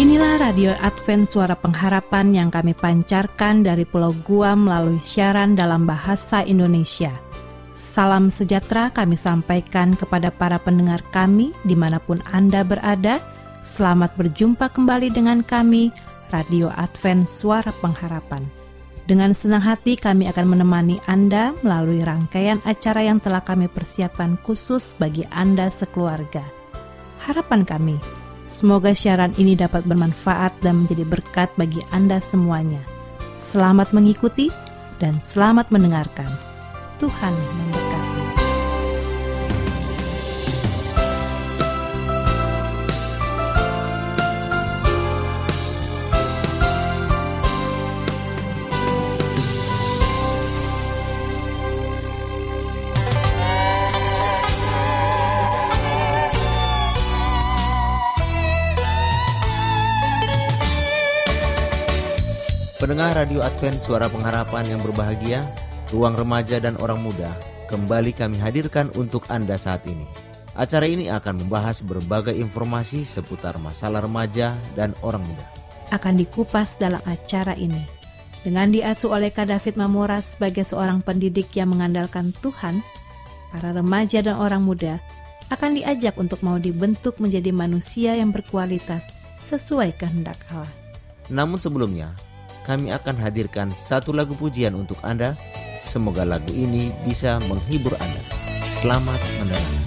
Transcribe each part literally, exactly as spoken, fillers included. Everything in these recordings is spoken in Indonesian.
Inilah Radio Advent Suara Pengharapan yang kami pancarkan dari Pulau Guam melalui siaran dalam bahasa Indonesia. Salam sejahtera kami sampaikan kepada para pendengar kami dimanapun Anda berada. Selamat berjumpa kembali dengan kami, Radio Advent Suara Pengharapan. Dengan senang hati kami akan menemani Anda melalui rangkaian acara yang telah kami persiapkan khusus bagi Anda sekeluarga. Harapan kami, semoga siaran ini dapat bermanfaat dan menjadi berkat bagi Anda semuanya. Selamat mengikuti dan selamat mendengarkan. Tuhan memberkati. Pendengar Radio Advent Suara Pengharapan yang berbahagia, Ruang Remaja dan Orang Muda kembali kami hadirkan untuk Anda saat ini. Acara ini akan membahas berbagai informasi seputar masalah remaja dan orang muda. Akan dikupas dalam acara ini. Dengan diasuh oleh Kak David Mamora sebagai seorang pendidik yang mengandalkan Tuhan, para remaja dan orang muda akan diajak untuk mau dibentuk menjadi manusia yang berkualitas sesuai kehendak Allah. Namun sebelumnya, kami akan hadirkan satu lagu pujian untuk Anda. Semoga lagu ini bisa menghibur Anda. Selamat mendengarkan.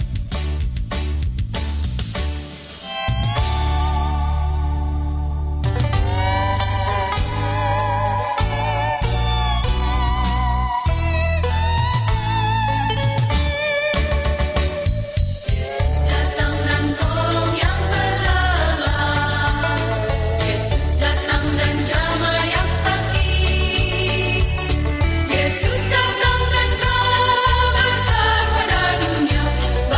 Yesus datang dan kabar pada dunia.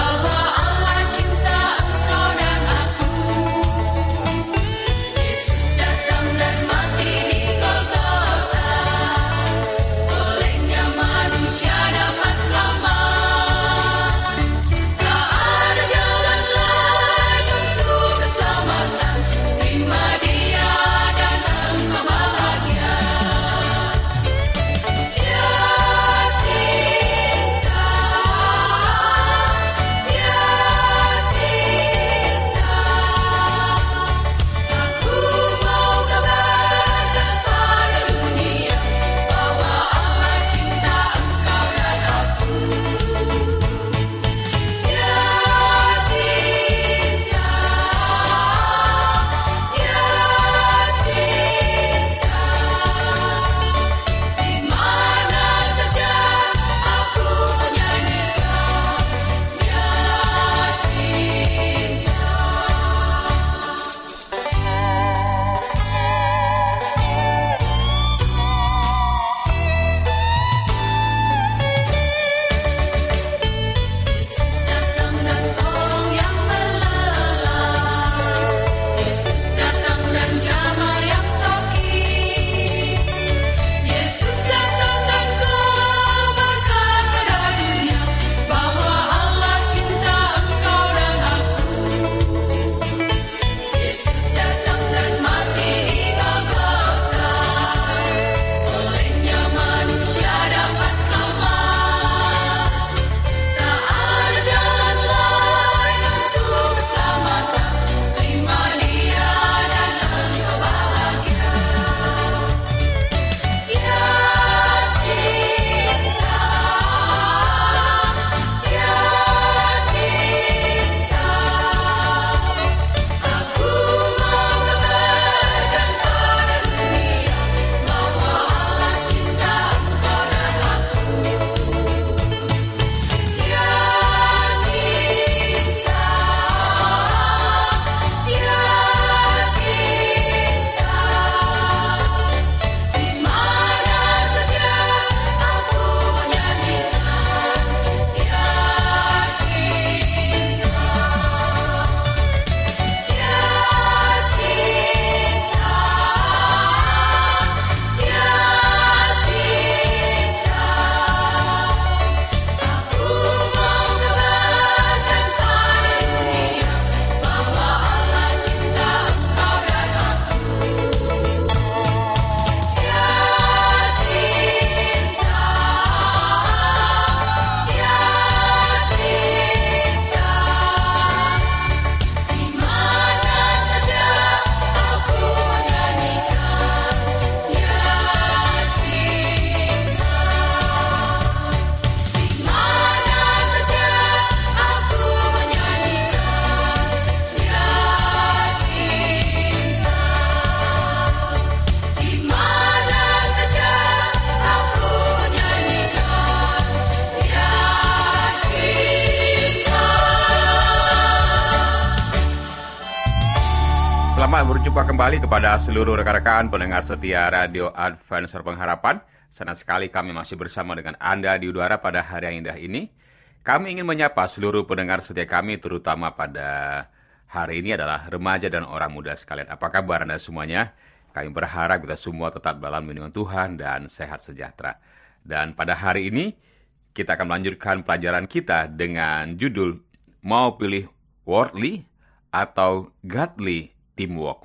Selamat berjumpa kembali kepada seluruh rekan-rekan pendengar setia Radio Advent Suara Pengharapan. Senang sekali kami masih bersama dengan Anda di udara pada hari yang indah ini. Kami ingin menyapa seluruh pendengar setia kami, terutama pada hari ini adalah remaja dan orang muda sekalian. Apa kabar Anda semuanya? Kami berharap kita semua tetap dalam lindungan Tuhan dan sehat sejahtera. Dan pada hari ini, kita akan melanjutkan pelajaran kita dengan judul Mau Pilih Worldly atau Godly Teamwork.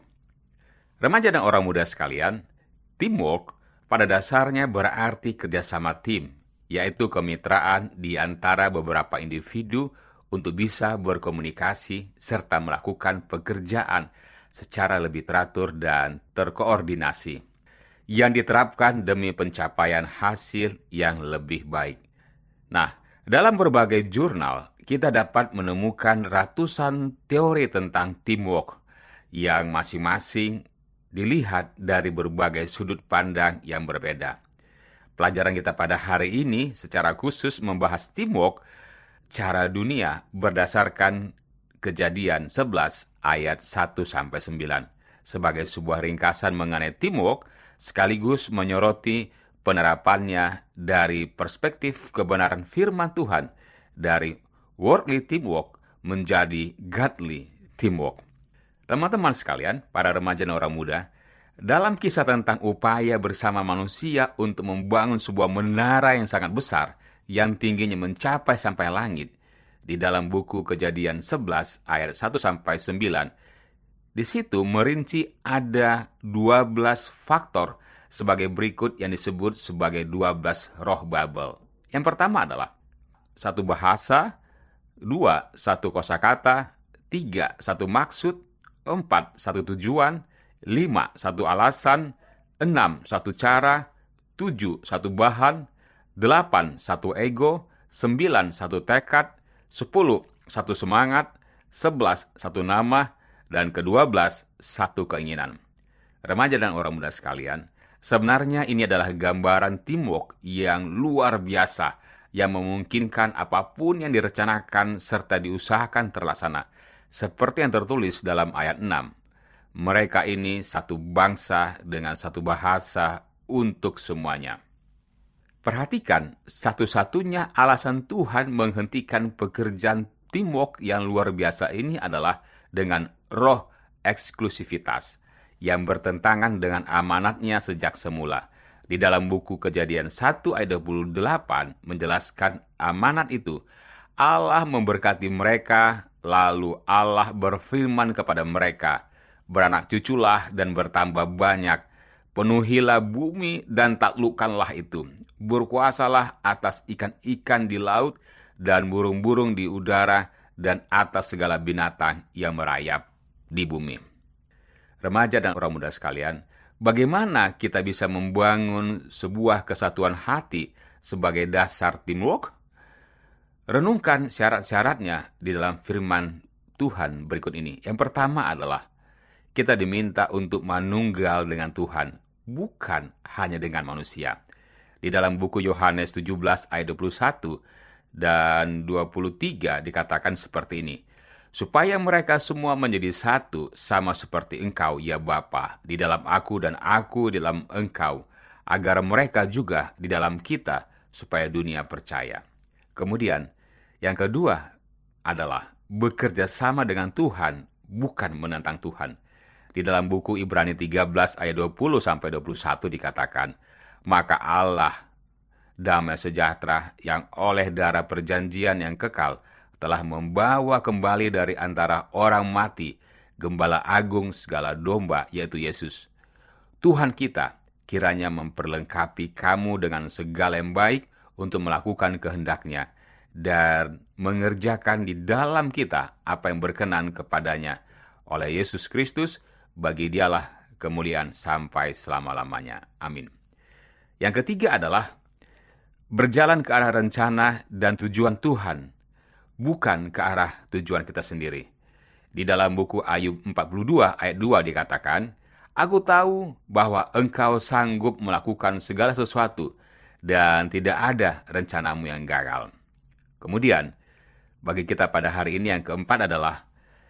Remaja dan orang muda sekalian, teamwork pada dasarnya berarti kerjasama tim, yaitu kemitraan di antara beberapa individu untuk bisa berkomunikasi serta melakukan pekerjaan secara lebih teratur dan terkoordinasi, yang diterapkan demi pencapaian hasil yang lebih baik. Nah, dalam berbagai jurnal, kita dapat menemukan ratusan teori tentang teamwork, yang masing-masing dilihat dari berbagai sudut pandang yang berbeda. Pelajaran kita pada hari ini secara khusus membahas teamwork cara dunia berdasarkan Kejadian sebelas ayat satu sampai sembilan. Sebagai sebuah ringkasan mengenai teamwork, sekaligus menyoroti penerapannya dari perspektif kebenaran firman Tuhan dari worldly teamwork menjadi godly teamwork. Teman-teman sekalian, para remaja dan orang muda, dalam kisah tentang upaya bersama manusia untuk membangun sebuah menara yang sangat besar, yang tingginya mencapai sampai langit, di dalam buku Kejadian sebelas ayat satu sampai sembilan, di situ merinci ada dua belas faktor sebagai berikut yang disebut sebagai dua belas roh Babel. Yang pertama adalah satu bahasa, dua satu kosakata, tiga satu maksud, empat satu tujuan, lima satu alasan, enam satu cara, tujuh satu bahan, delapan satu ego, sembilan satu tekad, sepuluh satu semangat, sebelas satu nama, dan kedua belas satu keinginan. Remaja dan orang muda sekalian, sebenarnya ini adalah gambaran teamwork yang luar biasa, yang memungkinkan apapun yang direncanakan serta diusahakan terlaksana. Seperti yang tertulis dalam ayat enam, mereka ini satu bangsa dengan satu bahasa untuk semuanya. Perhatikan, satu-satunya alasan Tuhan menghentikan pekerjaan teamwork yang luar biasa ini adalah dengan roh eksklusivitas yang bertentangan dengan amanatnya sejak semula. Di dalam buku Kejadian satu ayat dua puluh delapan menjelaskan amanat itu. Allah memberkati mereka, lalu Allah berfirman kepada mereka, beranak cuculah dan bertambah banyak, penuhilah bumi dan taklukkanlah itu, berkuasalah atas ikan-ikan di laut dan burung-burung di udara dan atas segala binatang yang merayap di bumi. Remaja dan orang muda sekalian, bagaimana kita bisa membangun sebuah kesatuan hati sebagai dasar teamwork? Renungkan syarat-syaratnya di dalam firman Tuhan berikut ini. Yang pertama adalah kita diminta untuk manunggal dengan Tuhan, bukan hanya dengan manusia. Di dalam buku Yohanes tujuh belas ayat dua puluh satu dan dua puluh tiga dikatakan seperti ini. Supaya mereka semua menjadi satu, sama seperti Engkau, ya Bapa, di dalam aku dan aku di dalam Engkau, agar mereka juga di dalam kita, supaya dunia percaya. Kemudian, yang kedua adalah bekerja sama dengan Tuhan, bukan menentang Tuhan. Di dalam buku Ibrani tiga belas ayat dua puluh sampai dua puluh satu dikatakan, maka Allah, damai sejahtera yang oleh darah perjanjian yang kekal, telah membawa kembali dari antara orang mati, Gembala Agung segala domba, yaitu Yesus. Tuhan kita kiranya memperlengkapi kamu dengan segala yang baik untuk melakukan kehendak-Nya, dan mengerjakan di dalam kita apa yang berkenan kepadanya. Oleh Yesus Kristus, bagi Dialah kemuliaan sampai selama-lamanya. Amin. Yang ketiga adalah berjalan ke arah rencana dan tujuan Tuhan, bukan ke arah tujuan kita sendiri. Di dalam buku Ayub empat puluh dua ayat dua dikatakan, Aku tahu bahwa Engkau sanggup melakukan segala sesuatu, dan tidak ada rencanamu yang gagal. Kemudian, bagi kita pada hari ini yang keempat adalah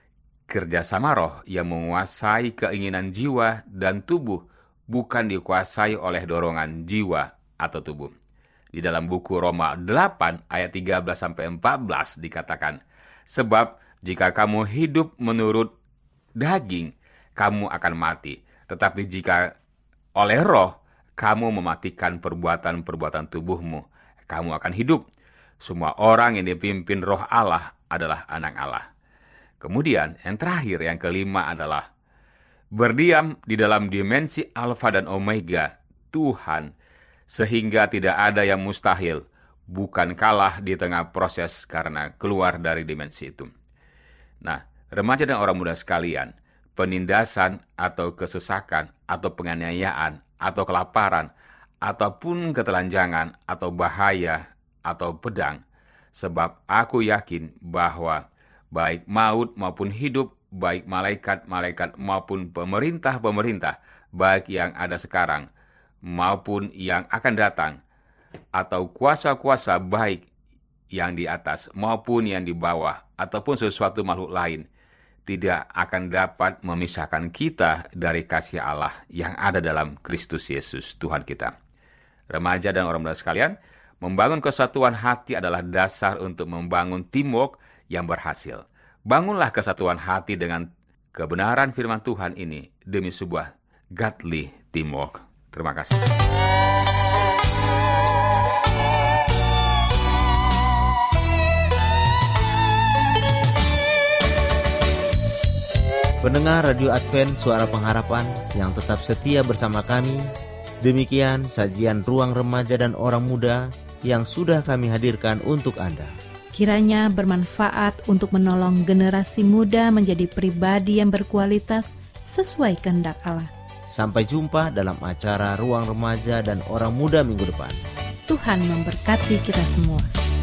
kerjasama roh yang menguasai keinginan jiwa dan tubuh, bukan dikuasai oleh dorongan jiwa atau tubuh. Di dalam buku Roma delapan ayat tiga belas sampai empat belas dikatakan, sebab jika kamu hidup menurut daging, kamu akan mati. Tetapi jika oleh roh, kamu mematikan perbuatan-perbuatan tubuhmu, kamu akan hidup. Semua orang yang dipimpin roh Allah adalah anak Allah. Kemudian yang terakhir, yang kelima adalah berdiam di dalam dimensi Alfa dan Omega, Tuhan, sehingga tidak ada yang mustahil, bukan kalah di tengah proses karena keluar dari dimensi itu. Nah, remaja dan orang muda sekalian, penindasan atau kesesakan atau penganiayaan atau kelaparan ataupun ketelanjangan atau bahaya atau pedang, sebab aku yakin bahwa baik maut maupun hidup, baik malaikat-malaikat maupun pemerintah-pemerintah, baik yang ada sekarang maupun yang akan datang, atau kuasa-kuasa baik yang di atas maupun yang di bawah, ataupun sesuatu makhluk lain, tidak akan dapat memisahkan kita dari kasih Allah yang ada dalam Kristus Yesus Tuhan kita. Remaja dan orang muda sekalian, membangun kesatuan hati adalah dasar untuk membangun teamwork yang berhasil. Bangunlah kesatuan hati dengan kebenaran firman Tuhan ini demi sebuah godly teamwork. Terima kasih. Pendengar Radio Advent Suara Pengharapan yang tetap setia bersama kami, demikian sajian Ruang Remaja dan Orang Muda yang sudah kami hadirkan untuk Anda. Kiranya bermanfaat untuk menolong generasi muda menjadi pribadi yang berkualitas sesuai kehendak Allah. Sampai jumpa dalam acara Ruang Remaja dan Orang Muda minggu depan. Tuhan memberkati kita semua.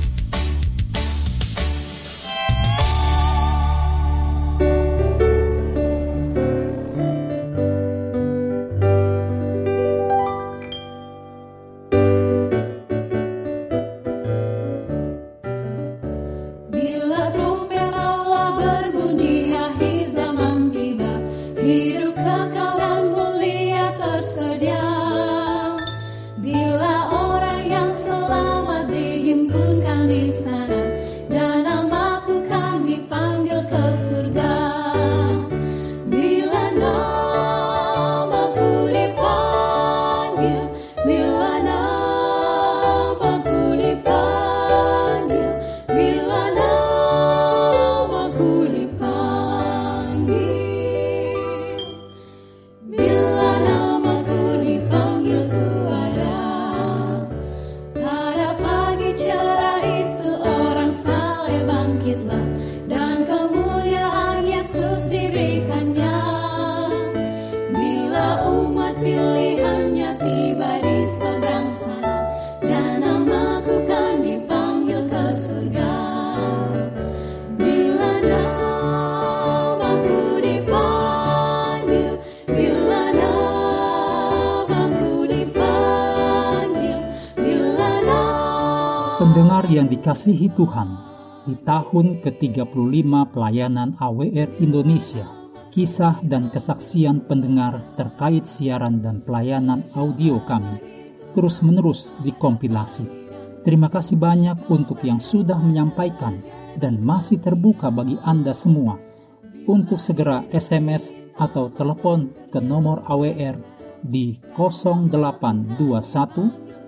Pendengar yang dikasihi Tuhan, di tahun ke tiga puluh lima pelayanan A W R Indonesia, kisah dan kesaksian pendengar terkait siaran dan pelayanan audio kami terus-menerus dikompilasi. Terima kasih banyak untuk yang sudah menyampaikan dan masih terbuka bagi Anda semua untuk segera S M S atau telepon ke nomor A W R di nol delapan dua satu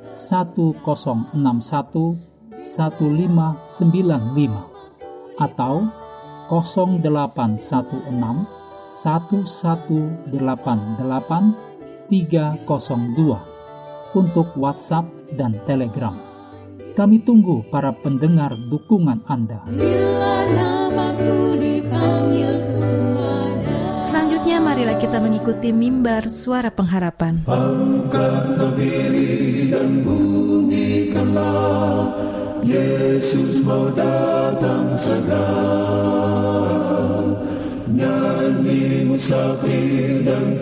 satu nol enam satu satu lima sembilan lima atau nol delapan satu enam satu satu delapan delapan tiga nol dua untuk WhatsApp dan Telegram. Kami tunggu para pendengar dukungan Anda. Bila namaku dipanggil keluarga. Selanjutnya marilah kita mengikuti mimbar Suara Pengharapan. Angkatlah diri dan bunyikanlah, Yesus mau datang segera. Nyanyi musafir dan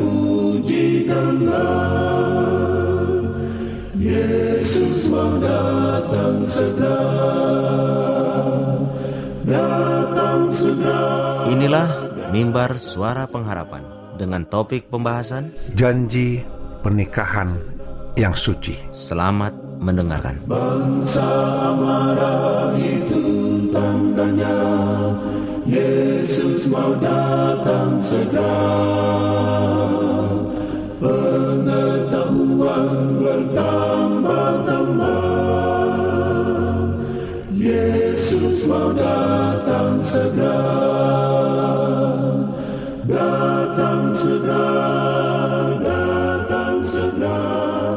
pujikanlah, Yesus mau datang segera. Datang segera. Inilah Mimbar Suara Pengharapan dengan topik pembahasan janji pernikahan yang suci. Selamat mendengarkan. Bangsa marah itu tandanya, Yesus mau datang segera. Pengetahuan bertambah-tambah, Yesus mau datang segera. Datang segera, datang segera,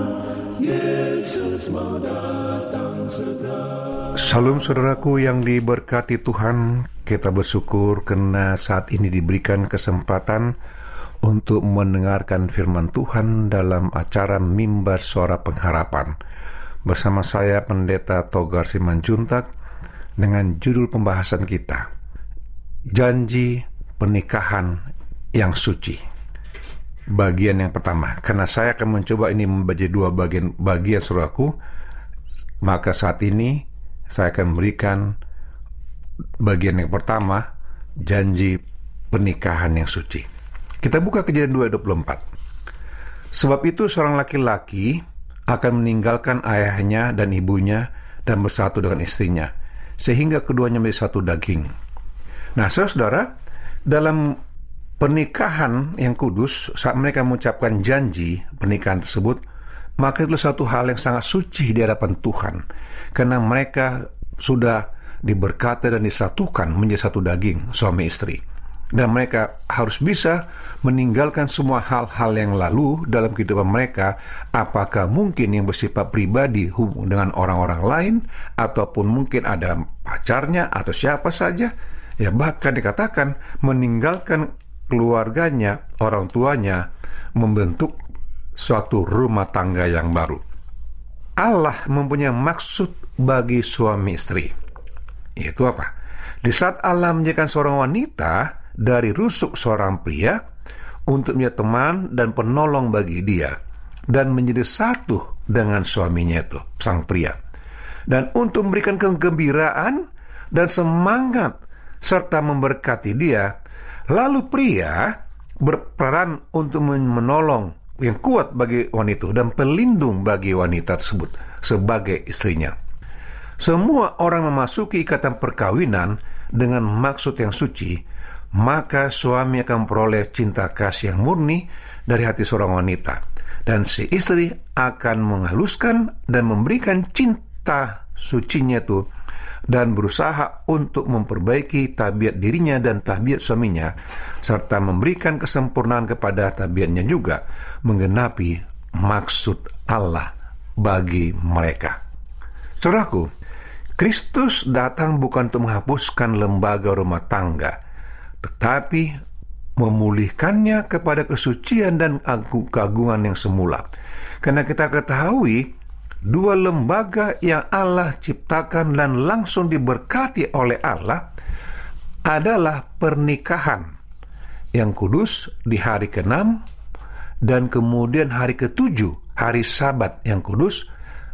Yesus mau datang segera. Salam saudaraku yang diberkati Tuhan, kita bersyukur karena saat ini diberikan kesempatan untuk mendengarkan firman Tuhan dalam acara Mimbar Suara Pengharapan. Bersama saya Pendeta Togar Simanjuntak dengan judul pembahasan kita, Janji Pernikahan yang Suci. Bagian yang pertama, karena saya akan mencoba ini membagi dua bagian bagian saudaraku, maka saat ini saya akan memberikan bagian yang pertama, janji pernikahan yang suci. Kita buka Kejadian dua ayat dua puluh empat. Sebab itu seorang laki-laki akan meninggalkan ayahnya dan ibunya dan bersatu dengan istrinya, sehingga keduanya menjadi satu daging. Nah, saudara, dalam pernikahan yang kudus, saat mereka mengucapkan janji pernikahan tersebut, maka itu satu hal yang sangat suci di hadapan Tuhan, karena mereka sudah diberkati dan disatukan menjadi satu daging, suami istri. Dan mereka harus bisa meninggalkan semua hal-hal yang lalu dalam kehidupan mereka, apakah mungkin yang bersifat pribadi dengan orang-orang lain, ataupun mungkin ada pacarnya atau siapa saja, ya bahkan dikatakan meninggalkan keluarganya, orang tuanya, membentuk suatu rumah tangga yang baru. Allah mempunyai maksud bagi suami istri. Itu apa? Di saat Allah menjadikan seorang wanita dari rusuk seorang pria untuk menjadi teman dan penolong bagi dia, dan menjadi satu dengan suaminya itu, sang pria, dan untuk memberikan kegembiraan dan semangat serta memberkati dia. Lalu pria berperan untuk menolong yang kuat bagi wanita dan pelindung bagi wanita tersebut sebagai istrinya. Semua orang memasuki ikatan perkawinan dengan maksud yang suci, maka suami akan memperoleh cinta kasih yang murni dari hati seorang wanita, dan si istri akan menghaluskan dan memberikan cinta sucinya itu dan berusaha untuk memperbaiki tabiat dirinya dan tabiat suaminya, serta memberikan kesempurnaan kepada tabiatnya juga, menggenapi maksud Allah bagi mereka. Saudaraku, Kristus datang bukan untuk menghapuskan lembaga rumah tangga, tetapi memulihkannya kepada kesucian dan keagungan yang semula. Karena kita ketahui, dua lembaga yang Allah ciptakan dan langsung diberkati oleh Allah adalah pernikahan yang kudus di hari keenam, dan kemudian hari ketujuh, hari Sabat yang kudus.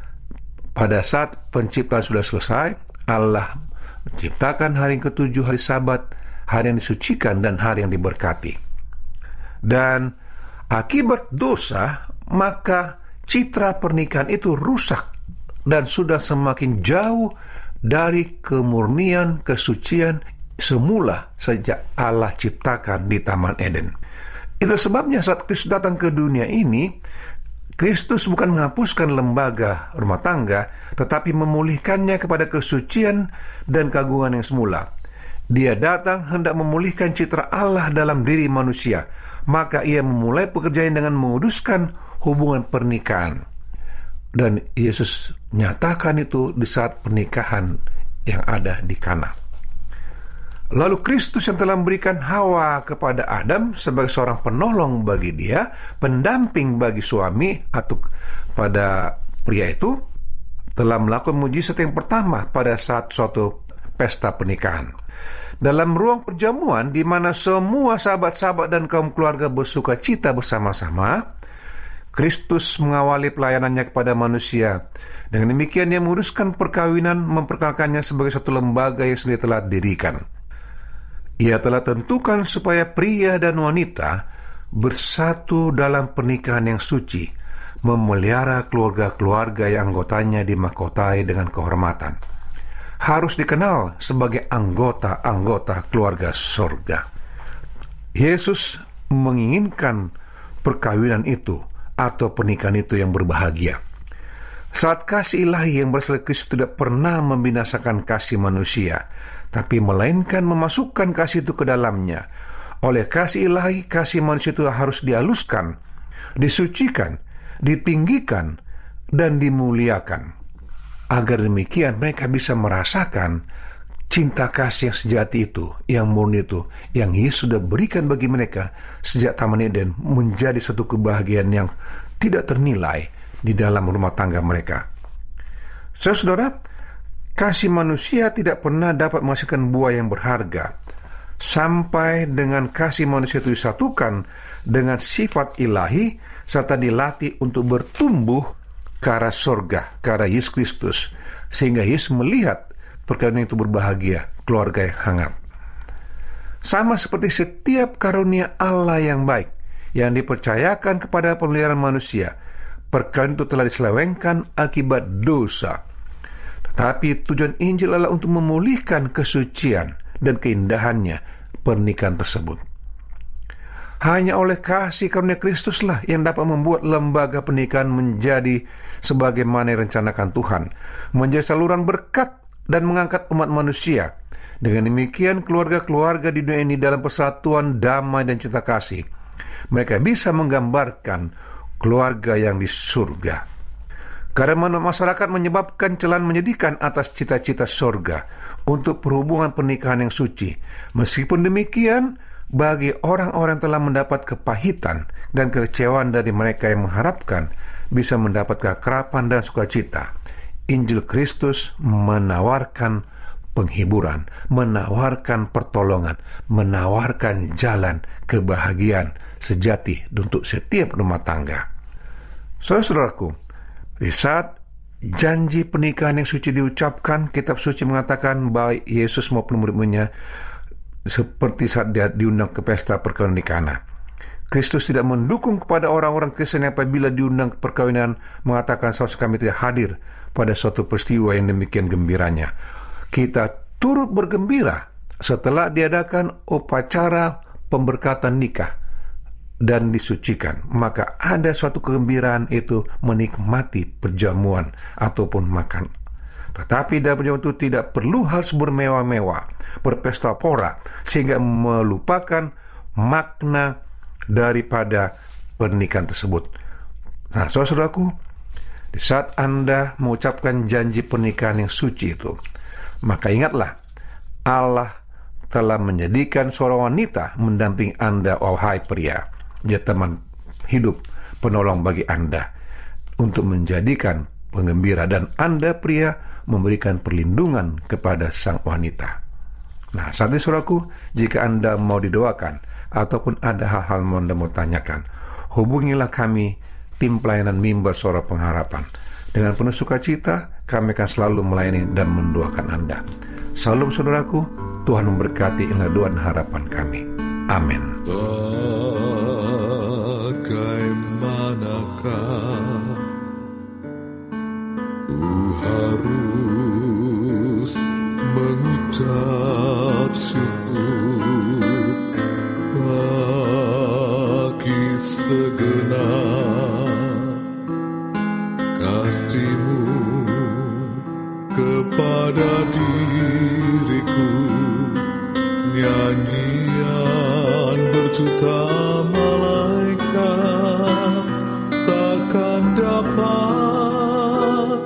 Pada saat penciptaan sudah selesai, Allah menciptakan hari ketujuh, hari Sabat, hari yang disucikan dan hari yang diberkati. Dan akibat dosa, maka citra pernikahan itu rusak dan sudah semakin jauh dari kemurnian, kesucian semula sejak Allah ciptakan di Taman Eden. Itu sebabnya saat Kristus datang ke dunia ini, Kristus bukan menghapuskan lembaga rumah tangga, tetapi memulihkannya kepada kesucian dan keagungan yang semula. Dia datang hendak memulihkan citra Allah dalam diri manusia, maka ia memulai pekerjaan dengan menguduskan hubungan pernikahan. Dan Yesus nyatakan itu di saat pernikahan yang ada di Kana. Lalu Kristus yang telah memberikan Hawa kepada Adam sebagai seorang penolong bagi dia, pendamping bagi suami atau pada pria itu, telah melakukan mujizat yang pertama pada saat suatu pesta pernikahan. Dalam ruang perjamuan di mana semua sahabat-sahabat dan kaum keluarga bersuka cita bersama-sama, Kristus mengawali pelayanannya kepada manusia. Dengan demikian dia menguruskan perkawinan, memperkenalkannya sebagai satu lembaga yang sendiri telah didirikan. Ia telah tentukan supaya pria dan wanita bersatu dalam pernikahan yang suci, memelihara keluarga-keluarga yang anggotanya dimahkotai dengan kehormatan. Harus dikenal sebagai anggota-anggota keluarga sorga. Yesus menginginkan perkawinan itu atau pernikahan itu yang berbahagia. Saat kasih ilahi yang berasal dari Kristus tidak pernah membinasakan kasih manusia, tapi melainkan memasukkan kasih itu ke dalamnya. Oleh kasih ilahi, kasih manusia itu harus dihaluskan, disucikan, ditinggikan, dan dimuliakan. Agar demikian mereka bisa merasakan cinta kasih yang sejati itu, yang murni itu, yang Yesus sudah berikan bagi mereka sejak Taman Eden, menjadi suatu kebahagiaan yang tidak ternilai di dalam rumah tangga mereka. Saudara, kasih manusia tidak pernah dapat menghasilkan buah yang berharga sampai dengan kasih manusia itu disatukan dengan sifat ilahi serta dilatih untuk bertumbuh ke arah sorga, ke arah Yesus Kristus, sehingga Yesus melihat perkawinan itu berbahagia, keluarga yang hangat. Sama seperti setiap karunia Allah yang baik yang dipercayakan kepada pemeliharaan manusia, perkawinan itu telah diselewengkan akibat dosa. Tetapi tujuan Injil adalah untuk memulihkan kesucian dan keindahannya pernikahan tersebut. Hanya oleh kasih karunia Kristuslah yang dapat membuat lembaga pernikahan menjadi sebagaimana yang rencanakan Tuhan, menjadi saluran berkat dan mengangkat umat manusia. Dengan demikian, keluarga-keluarga di dunia ini dalam persatuan damai dan cinta kasih, mereka bisa menggambarkan keluarga yang di surga. Karena masyarakat menyebabkan celaan menyedihkan atas cita-cita surga untuk perhubungan pernikahan yang suci. Meskipun demikian, bagi orang-orang yang telah mendapat kepahitan dan kekecewaan dari mereka yang mengharapkan bisa mendapat kekerapan dan sukacita, Injil Kristus menawarkan penghiburan, menawarkan pertolongan, menawarkan jalan kebahagiaan sejati untuk setiap rumah tangga. Saudaraku, di saat janji pernikahan yang suci diucapkan, kitab suci mengatakan baik Yesus maupun murid-muridnya seperti saat dia diundang ke pesta perkawinan di Kana. Kristus tidak mendukung kepada orang-orang Kristen yang apabila diundang ke perkawinan mengatakan saudara kami tidak hadir pada suatu peristiwa yang demikian gembiranya. Kita turut bergembira setelah diadakan upacara pemberkatan nikah dan disucikan. Maka ada suatu kegembiraan itu menikmati perjamuan ataupun makan. Tetapi dalam perjamuan itu tidak perlu harus bermewah-mewah, berpesta pora, sehingga melupakan makna daripada pernikahan tersebut. Nah, saudaraku, di saat Anda mengucapkan janji pernikahan yang suci itu, maka ingatlah, Allah telah menjadikan seorang wanita mendampingi Anda, wahai pria. Dia teman hidup, penolong bagi Anda, untuk menjadikan penggembira, dan Anda pria memberikan perlindungan kepada sang wanita. Nah, saat ini saudaraku, jika Anda mau didoakan ataupun ada hal-hal yang Anda mau tanyakan, hubungilah kami, tim pelayanan Mimbar Suara Pengharapan. Dengan penuh sukacita, kami akan selalu melayani dan mendoakan Anda. Salam saudaraku, Tuhan memberkati. Inilah doa dan harapan kami. Amin. Bagaimanakah ku harus mengucap syukur bagi segenap kasih-Mu kepada diriku. Nyanyian berjuta malaikat takkan dapat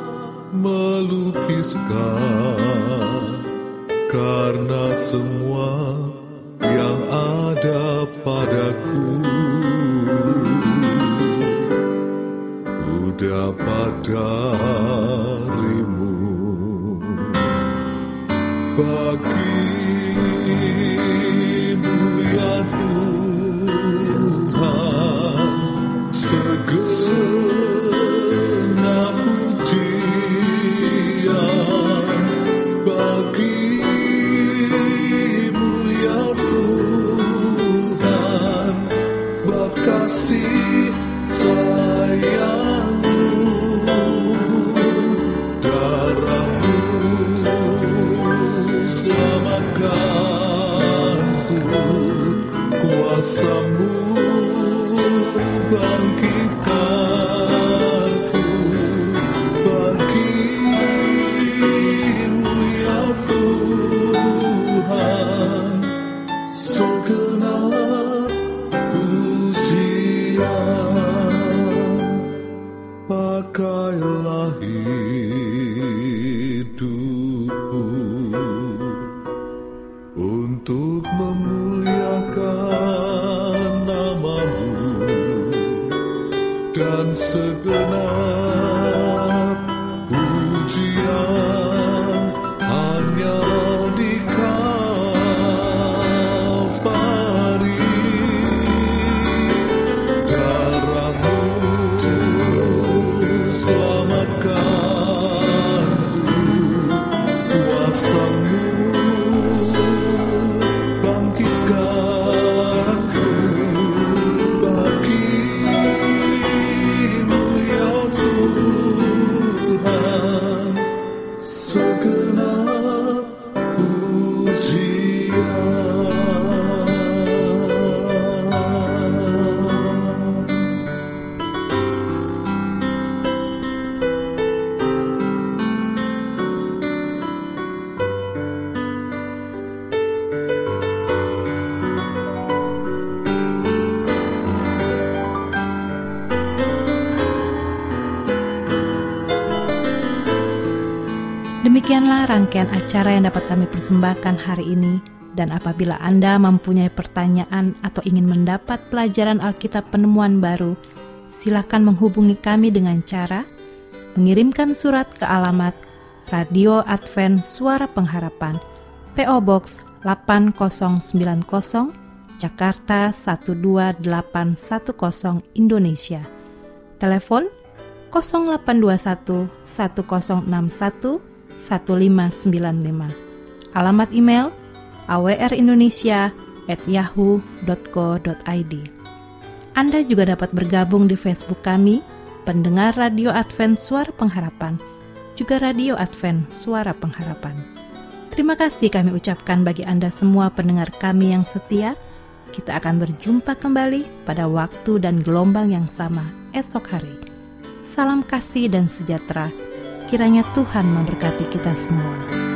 melukiskan, karena semua yang ada padaku ku dapat dari-Mu. Bagi-Mu ya Tuhan kasih sayangmu, darahmu selamatkanku, kuasamu bangkitkanku, bagimu ya Tuhan segenap pujian. Pakailah hidupku untuk memuliakan namamu, dan segenap pujian hanya di Kalvari. Darahmu selamatkanku, kuasamu bangkitkanku, bagimu ya Tuhan segenap pujian. Demikianlah rangkaian acara yang dapat kami persembahkan hari ini, dan apabila Anda mempunyai pertanyaan atau ingin mendapat pelajaran Alkitab penemuan baru, silakan menghubungi kami dengan cara mengirimkan surat ke alamat Radio Advent Suara Pengharapan, P O Box delapan nol sembilan nol, Jakarta satu dua delapan satu nol, Indonesia. Telepon nol delapan dua satu satu nol enam satu satu lima sembilan lima. Alamat email a w r indonesia at yahoo dot co dot i d. Anda juga dapat bergabung di Facebook kami, Pendengar Radio Advent Suara Pengharapan, juga Radio Advent Suara Pengharapan. Terima kasih kami ucapkan bagi Anda semua pendengar kami yang setia. Kita akan berjumpa kembali pada waktu dan gelombang yang sama esok hari. Salam kasih dan sejahtera. Kiranya Tuhan memberkati kita semua.